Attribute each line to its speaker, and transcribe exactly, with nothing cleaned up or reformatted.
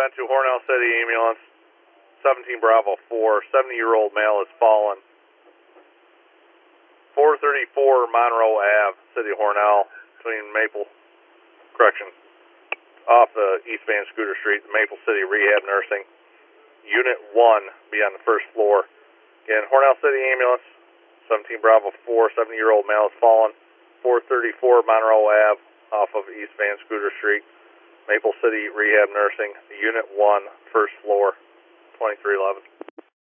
Speaker 1: event to Hornell City Ambulance, seventeen Bravo four, seventy-year-old male has fallen. four thirty-four Monroe Ave, City of Hornell, between Maple, correction, off the East Van Scooter Street, Maple City Rehab Nursing. Unit one, be on the first floor. Again, Hornell City Ambulance, seventeen Bravo four, seventy-year-old male has fallen. four thirty-four Monroe Ave, off of East Van Scooter Street, Maple City Rehab Nursing, Unit one, first floor, twenty-three eleven.